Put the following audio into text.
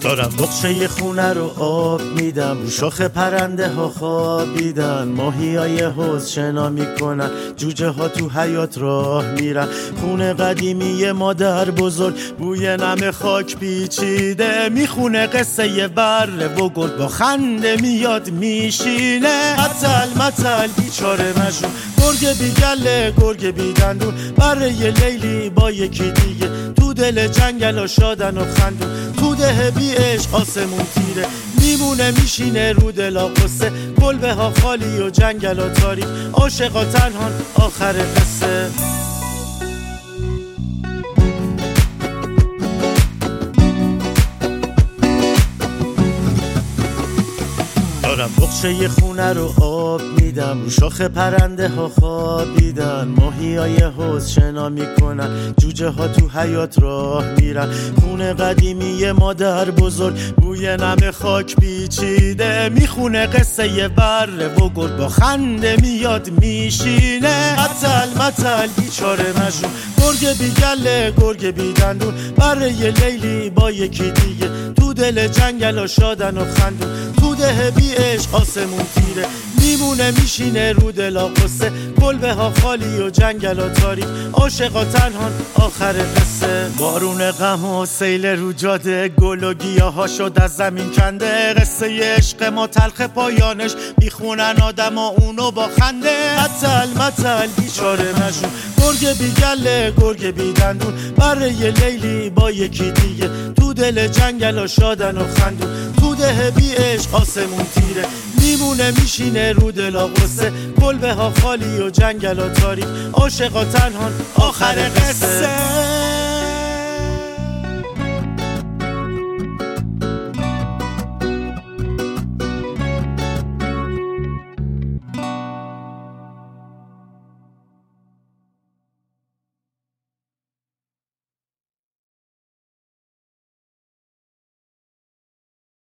دارم بخشه خونه رو آب میدم، رو شاخ پرنده ها خوابیدن، ماهیای حوض شنا میکنن، جوجه ها تو حیاط راه میرن، خونه قدیمی مادر بزرگ بوی نم خاک پیچیده، میخونه قصه بره و گل با خنده میاد میشینه. متل بیچاره مجنون، گرگ بی گله گرگ بی دندون، بره یه لیلی با یکی دیگه، تو دل جنگل شادن و خندون، تو ده بی عشق آسمون تیره، میمونه میشینه رو دلا قصه، کلبه ها خالی و جنگل ها تاریک، عاشقا تنهان آخر قصه. دارم بخشه خونه رو آب میدم، رو شاخ پرنده ها خوابیدن، ماهیای حوض شنا میکنن، جوجه ها تو حیاط راه میرن، خونه قدیمی مادر بزرگ بوی نم خاک پیچیده، میخونه قصه بره و گل با خنده میاد میشینه. متل بیچاره مجنون، گرگ بی گله گرگ بی دندون، بره یه لیلی با یکی دیگه، تو دل جنگل شادن و خندون، تو ده بی عشق آسمون تیره، میمونه میشینه رو دلا قصه، کلبه ها خالی و جنگل ها تاریک، عاشقا تنهان آخر قصه. بارون غم و سیل رو جاده، گل و گیاه ها شد از زمین کنده، قصه عشق ما تلخ پایانش، میخونن آدم ها اونو با خنده. متل بیچاره مجنون، گرگ بی گله گرگ بی دندون، بره یه لیلی با یکی دیگه، تو دل جنگل شادن و خندون، تو ده بی عشق آسمون تیره، میمونه میشینه رو دلا قصه، کلبه ها خالی و جنگل ها تاریک، عاشقا تنهان آخر قصه.